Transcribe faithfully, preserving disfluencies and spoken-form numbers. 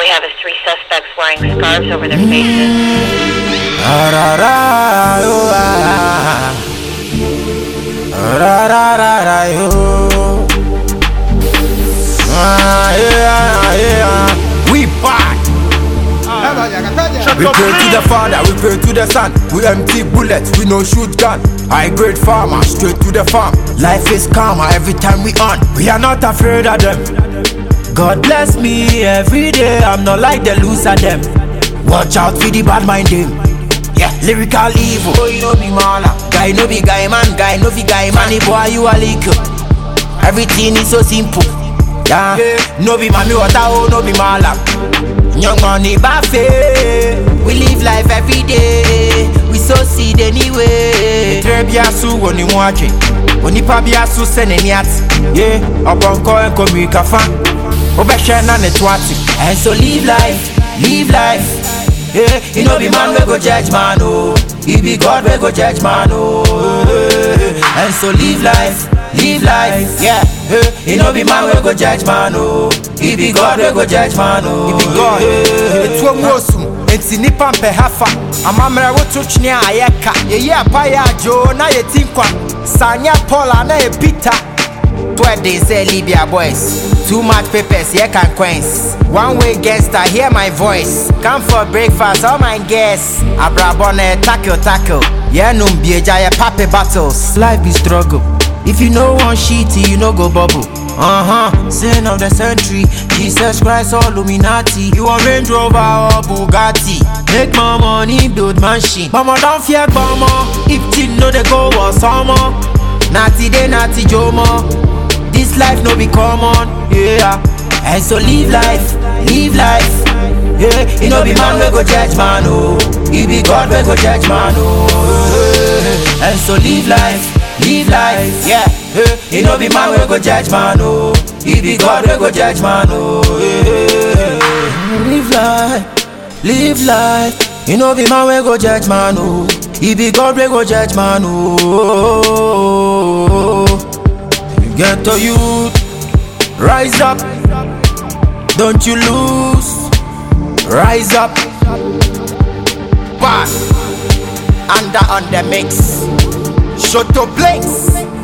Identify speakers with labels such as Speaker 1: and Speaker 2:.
Speaker 1: have is three suspects wearing scarves over their faces.
Speaker 2: Ah, ra, ra, oh, ah. Ah, ra, ra, ra, ra, yo. Ah, yeah, yeah. We back. We pray to the Father, we pray to the Son. We empty bullets, we no shoot gun. High grade farmer, straight to the farm. Life is calmer every time we on. We are not afraid of them. God bless me every day, I'm not like the loser them. Watch out for the bad mind them. Yeah, lyrical evil. Oh, you know be mala. Guy no be guy man, guy no be guy man. Boy, you a leak. Everything is so simple. Yeah, no be mami water, oh, no be mala. Young money buffet. We live life every day. We so seed anyway. Trebiasu woni mwaje. Oni pabiasu seneniat. Yeah, obonko enko mikafa. Obeshe na netwati. And so live life, live life. Yeah, you know be man we go judge man oh. He be God we go judge man oh. And so live life, live life. Yeah, you know be man we go judge man oh. He be God we go judge man oh. He be God. It's one awesome. It's in nipa mpe hafa. Amamre wo tuchni ayeka. Ye ye apaya jo na ye tinkwa. Sanya Paula na ye Peter. Twelve days say Libya boys. Too much papers, yeah can quench. One way gangster, hear my voice. Come for breakfast, all my guests. Abrabone, tackle, tackle. Yeah, no bieja, yeah, papi battles. Life be struggle. If you know one shitty, you know go bubble. Uh-huh, sin of the century. Jesus Christ or Illuminati. You a Range Rover or Bugatti. Make more money, build machine. Mama don't fear bomber. If you know they go or summer. Natty day, natty jomo. This life no be common, yeah. And so live life, live life. Yeah, you know be man we go judge man oh. He be God we go judge man oh. And so live life, live life. Yeah, you know be man we go judge man oh. He be God we go judge man oh. Live life, live life. You know be man we go judge man oh. He be God we go judge man oh. Get to youth, rise up, don't you lose, rise up. Back, under on the mix, Shoto Blinks.